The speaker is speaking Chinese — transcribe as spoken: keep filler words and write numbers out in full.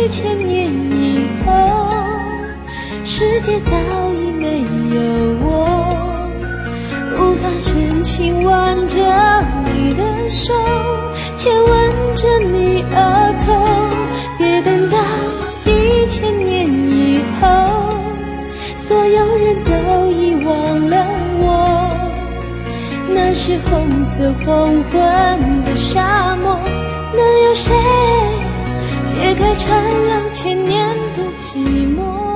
一千年以后，世界早已没有我，无法深情挽着你的手，牵吻着你额头。别等到一千年以后，所有人都遗忘了我，那是红色黄昏的沙漠，能有谁解开缠绕千年的寂寞？